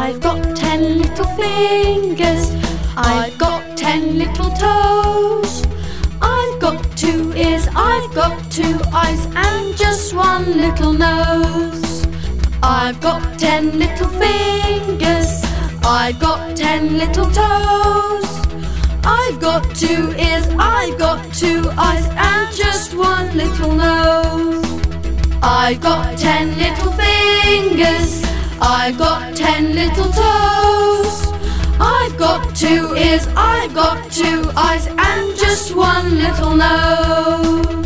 I've got 10 little fingers, I've got 10 little toes. I've got 2 ears, I've got 2 eyes, and just 1 little nose. I've got 10 little fingers, I've got 10 little toes. I've got 2 ears, I've got 2 eyes, and just 1 little nose. I've got 10 little fingers, I've got 10 little toes. I've got 2 ears, I've got 2 eyes, and just 1 little nose.